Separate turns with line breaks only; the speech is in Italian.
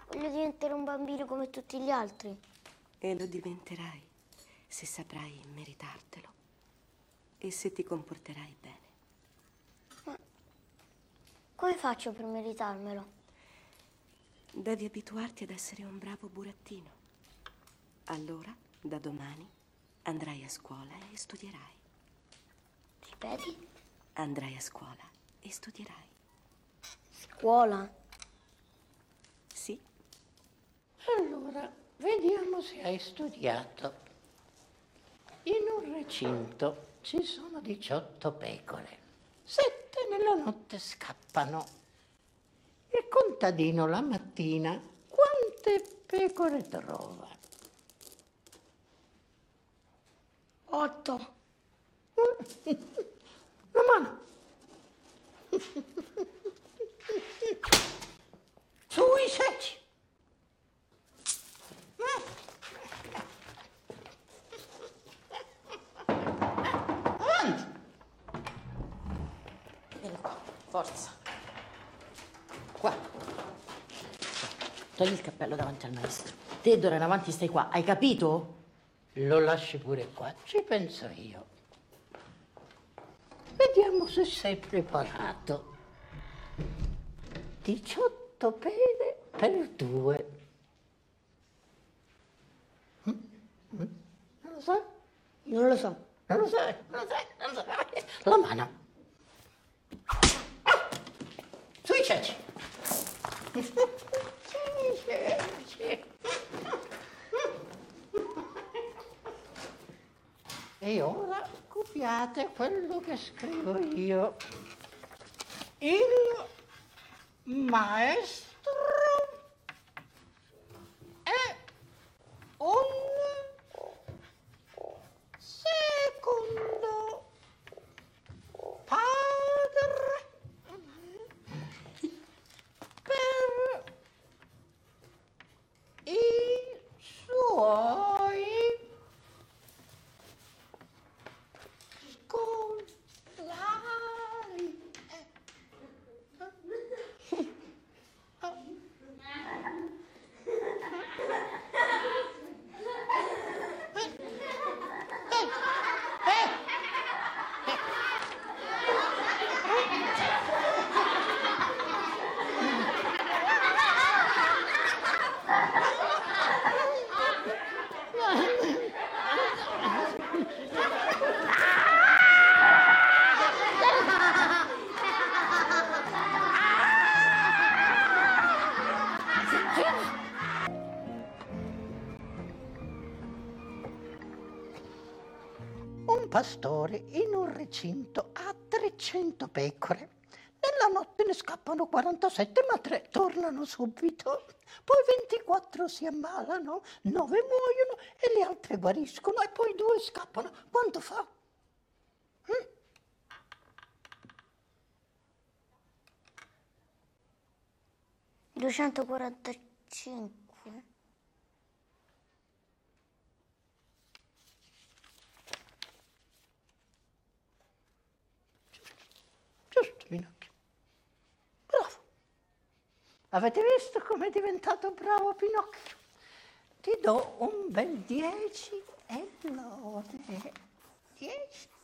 Voglio diventare un bambino come tutti gli altri.
E lo diventerai se saprai meritartelo e se ti comporterai bene.
Ma come faccio per meritarmelo?
Devi abituarti ad essere un bravo burattino. Allora, da domani, andrai a scuola e studierai.
Ripeti?
Andrai a scuola e studierai.
Scuola?
Sì.
Allora, vediamo se hai studiato. In un recinto ci sono 18 pecore. 7 nella notte scappano. Il contadino la mattina quante pecore trova?
8.
La mano. Sui 16. Avanti.
Vieni qua, forza. Qua. Togli il cappello davanti al maestro. Te d'ora in avanti stai qua, hai capito?
Lo lasci pure qua, ci penso io. Vediamo se sei preparato. 18 pere per 2. Non lo sai?
Non lo so.
Non lo sai? Non lo sai? Non lo sai? La mano. Sui ceci. Sui ceci. E ora copiate quello che scrivo io. Il maestro è un secondo padre per i suoi scolari. Un pastore in un recinto ha 300 pecore. Nella notte ne scappano 47, ma 3 tornano subito. Poi 24 si ammalano, 9 muoiono e le altre guariscono e poi 2 scappano. Quanto fa?
245.
Giusto, Pinocchio. Bravo. Avete visto come è diventato bravo Pinocchio? Ti do un bel 10 e lode. 10.